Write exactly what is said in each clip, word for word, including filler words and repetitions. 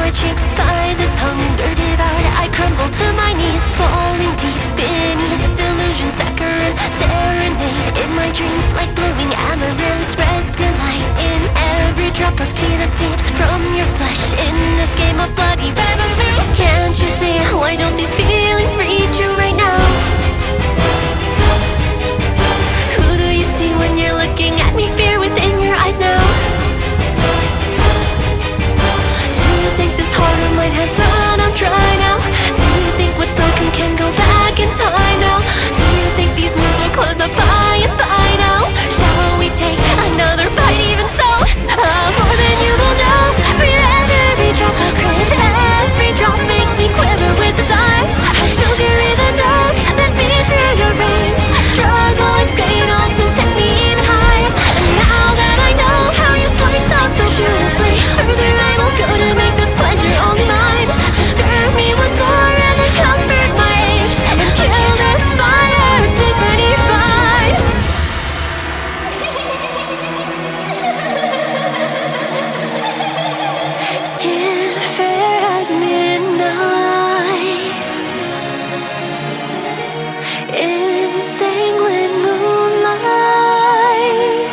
my cheeks by this hunger devoured. I crumble to my knees, falling deep beneath delusion, saccharine serenade in my dreams, like blooming amaryllis, red delight in every drop of tea that seeps from your flesh in this game of bloody revelry. Can't you see, why don't these feelings reach you right now? Who do you see when you're looking at me? Fear within your eyes now. Do you think this heart of mine has run out dry now? Do you think what's broken can go back in time now? Do you think these wounds will close up by and by now? Shall we take another bite even so? Ah, more than you will know. Breathe every drop, I crave every drop, makes me quiver with desire. I sugar in the note that feed through your veins, struggling fatal to set me even higher. And now that I know how you slice up so beautifully, further I will go to make this pleasure only mine. So stir me once more and then comfort my age, and kill this fire, symphony fine. Skin fair at midnight, in sanguine moonlight.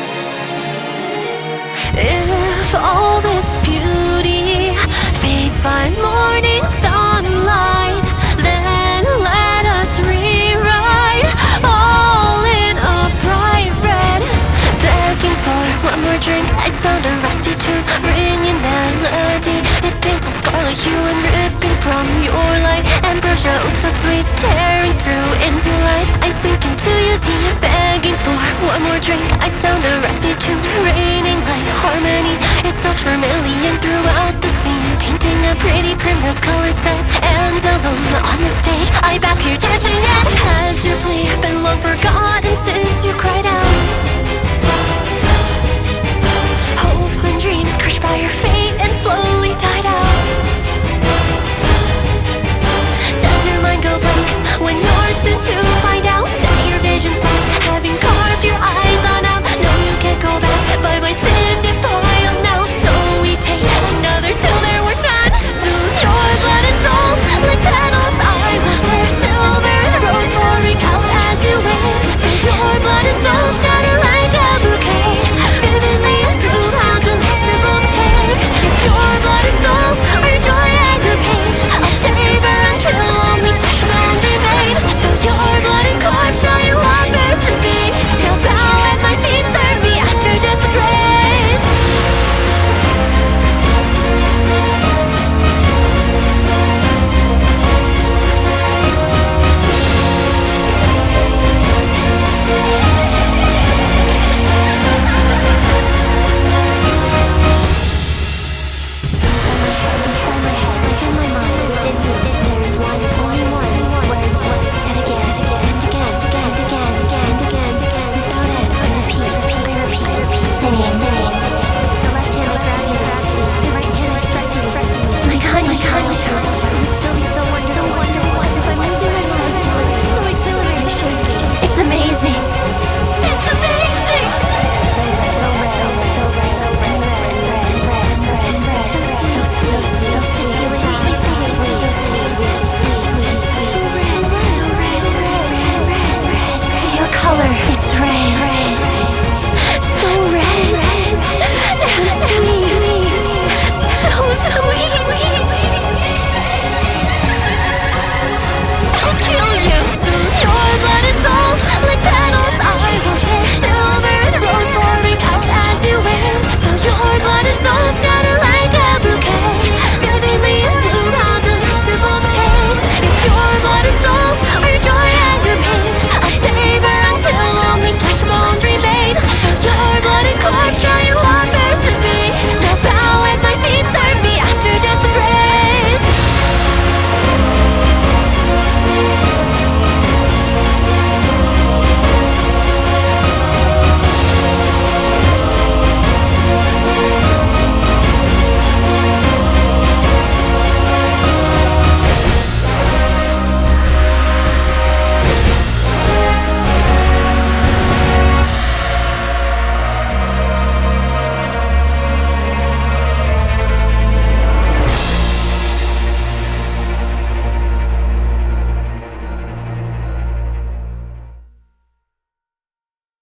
If all this beauty fades by morning sunlight, then let us rewrite all in a bright red. Begging for one more drink, I sound a raspy tune, ringing melody. It paints a scarlet hue and ripping from your light. Ambrosia, oh so sweet, tearing through into light. I sink into you deep, begging for one more drink. I sound a raspy tune, raining like harmony. It soaks vermilion throughout the scene, painting a pretty primrose colored set. And alone on the stage, I bask here dancing yet. Has your plea been long forgotten since you cried out? Hopes and dreams crushed by your face.